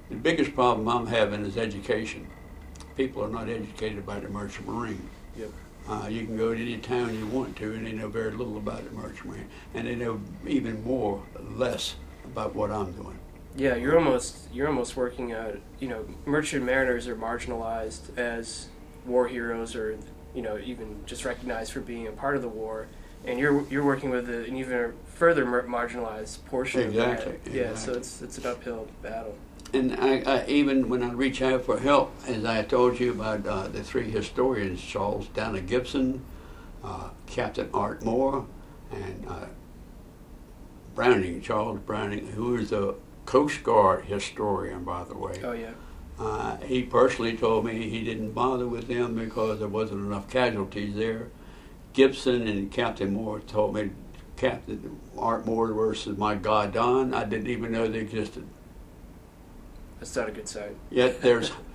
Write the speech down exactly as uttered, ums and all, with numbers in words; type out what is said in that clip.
The biggest problem I'm having is education. People are not educated about the Merchant Marine. Yep. Uh, you can go to any town you want to, and they know very little about the Merchant Marine, and they know even more, less about what I'm doing. Yeah, you're almost you're almost working at, you know, merchant mariners are marginalized as war heroes, or, you know, even just recognized for being a part of the war, and you're you're working with a, an even further mar- marginalized portion Exactly, of that. Yeah, exactly. so it's it's an uphill battle. And I, I, even when I reach out for help, as I told you about uh, the three historians, Charles Dana Gibson, uh, Captain Art Moore, and uh, Browning, Charles Browning, who is a Coast Guard historian, by the way. Oh yeah. Uh, he personally told me he didn't bother with them because there wasn't enough casualties there. Gibson and Captain Moore told me Captain Art Moore versus my God Don. I didn't even know they existed. That's not a good sign. Yet there's